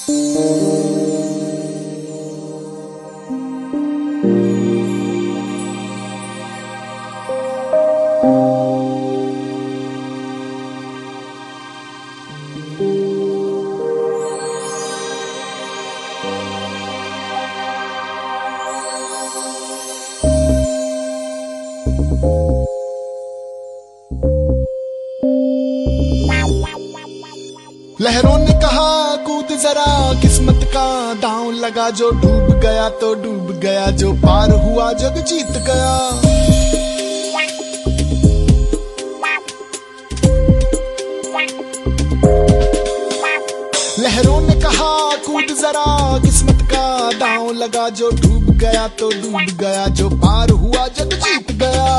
लहरों ने कहा कूद जरा, किस्मत का दांव लगा, जो डूब गया तो डूब गया, जो पार हुआ जग जीत गया। लहरों ने कहा कूद जरा, किस्मत का दांव लगा, जो डूब गया तो डूब गया, जो पार हुआ जग जीत गया।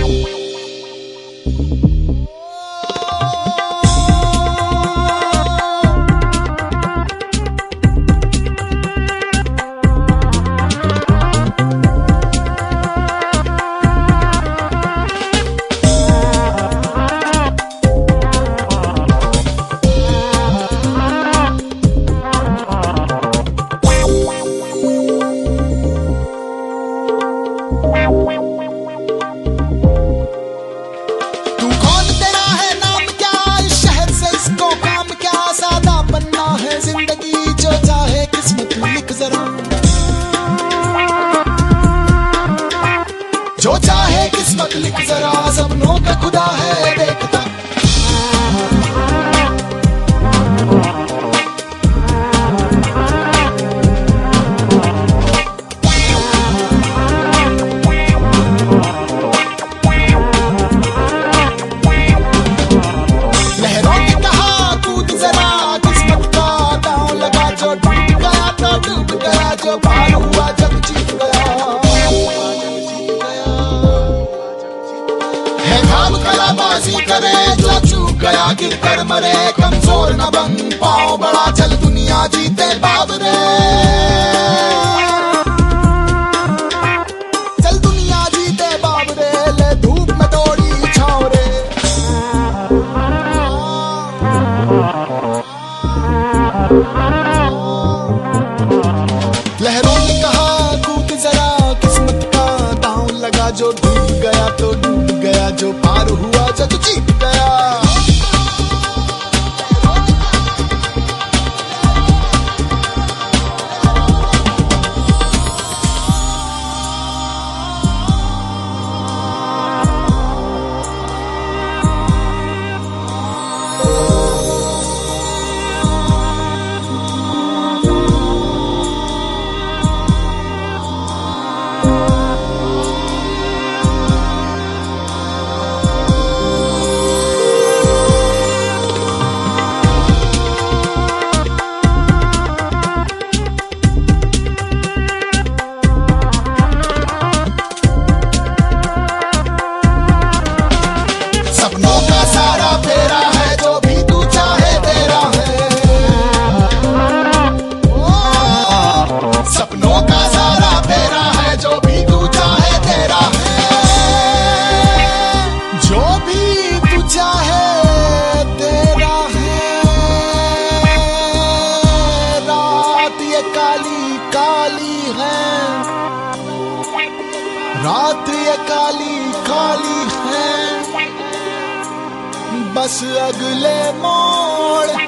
जो चाहे किस्मत लिख जरा, सपनों पे खुदा है देखता। लहरों ने कहा कूद जरा, किस्मत का दांव लगा, जो डूब गया तो डूब गया, जो पार हुआ जग जीत गया। कलाबाजी करे जो चूक गया गिर कर मरे, कमजोर न बन पाओ बड़ा, चल दुनिया जीते बाबरे। चल दुनिया जीते बाबरे, ले धूप में दौड़ी छाँव रे। लहरों ने कहा कूद जरा, किस्मत का दांव लगा, जो डूब गया तो डूब गया, जो पार हुआ जग जीत गया। रात ये काली काली है, बस अगले मोड़